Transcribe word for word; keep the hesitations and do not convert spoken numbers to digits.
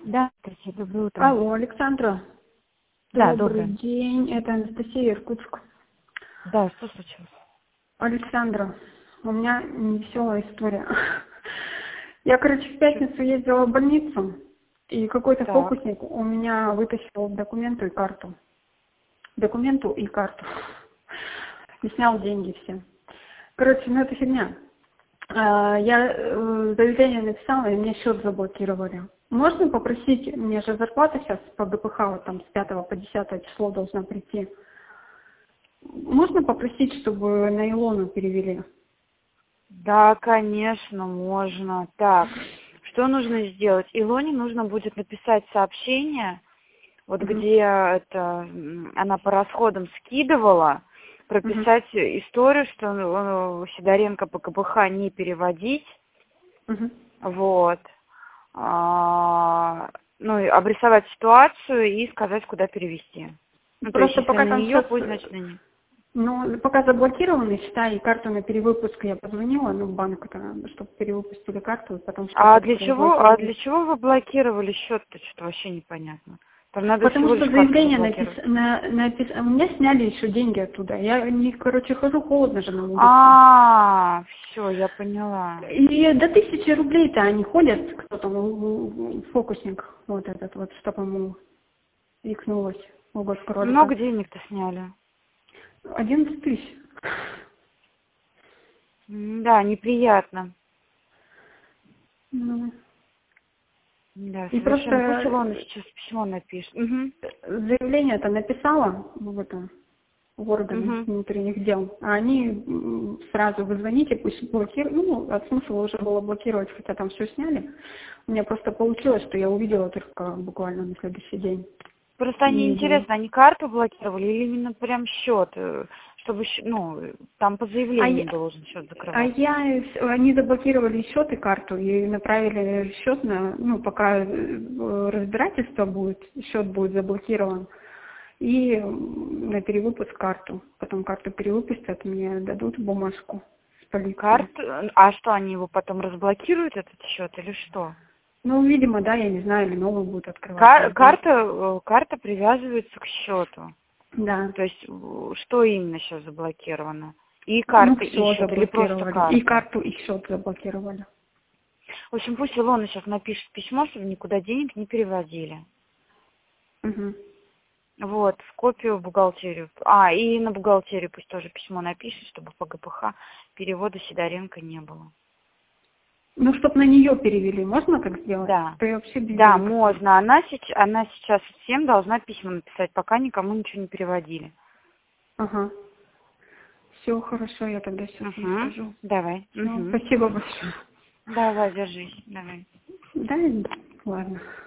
Да, здравствуйте, доброе утро. Алло, Александра. Да, Добрый доброе. день, это Анастасия Иркутск. Да, что случилось? Александра, у меня невеселая история. Я, короче, в Чё? пятницу ездила в больницу, и какой-то Так. фокусник у меня вытащил документы и карту. Документу и карту. И снял деньги все. Короче, ну это фигня. А, Я э, заявление написала, и мне счет заблокировали. Можно попросить, мне же зарплата сейчас по ГПХ вот там с пятого по десятое число должна прийти. Можно попросить, чтобы на Илону перевели? Да, конечно, можно. Так, что нужно сделать? Илоне нужно будет написать сообщение, вот Угу. где это м, она по расходам скидывала, Угу. прописать историю, что э, Сидоренко по КПХ не переводить, Угу. вот. А, ну, и обрисовать ситуацию и сказать, куда перевести. Ну, то есть, Просто если пока на там нее, сейчас, пусть, значит, на нее. ну, пока заблокированы, считай, карту на перевыпуск я позвонила, ну, в банк, чтобы перевыпустили карту, потому что А как для чего, а разблокировали. для чего вы блокировали счет-то? Что-то вообще непонятно. Там надо Потому всего что лишь карту заявление заблокировать. написано, на, напис- у меня сняли еще деньги оттуда. Я, не, короче, хожу холодно же на улице. А, все, я поняла. И до тысячи рублей-то они ходят, кто там, у- у- фокусник, вот этот вот, что, по-моему, икнулось, ого, Много кролика. денег-то сняли. Одиннадцать тысяч. М, Да, неприятно. Ну, Да, и совершенно. Пусть просто Илона сейчас письмо напишет. Угу. заявление-то написала в этом, в органы Угу. внутренних дел, а они м, сразу вы звоните, пусть блокируют, ну, от смысла уже было блокировать, хотя там все сняли. У меня просто получилось, что я увидела только буквально на следующий день. Просто они, Не видела. интересно, они карту блокировали или именно прям счет, э, чтобы, щ- ну, там по А заявлению я, должен счет а закрываться. я, они заблокировали счет и карту и направили счет на, ну, пока э, разбирательство будет, счет будет заблокирован, и м, на перевыпуск карту. Потом карту перевыпустят, мне дадут бумажку с полиции. Карту, а что, они его потом разблокируют, этот счет, или что? Ну, видимо, да, я не знаю, или новый будет открывать, не Кар- знаю. карта, э, карта привязывается к счету. Да. То есть, э, что именно сейчас заблокировано? И Ну, карты все ищут, или просто заблокировали. И карта? карту, и счет заблокировали. В общем, пусть Илона сейчас напишет письмо, чтобы никуда денег не переводили. Угу. Вот, в копию в бухгалтерию. А, и на бухгалтерию пусть тоже письмо напишет, чтобы по ГПХ перевода Сидоренко не было. Ну, чтобы на нее перевели, можно так сделать? Да. То я вообще без Да, денег осталась. можно. Она, сеч- она сейчас всем должна письма написать, пока никому ничего не переводили. Ага. Все хорошо, я тогда сейчас ей Угу. скажу. Давай. Все, Угу. спасибо большое. Давай, держись. Давай. Да, ладно.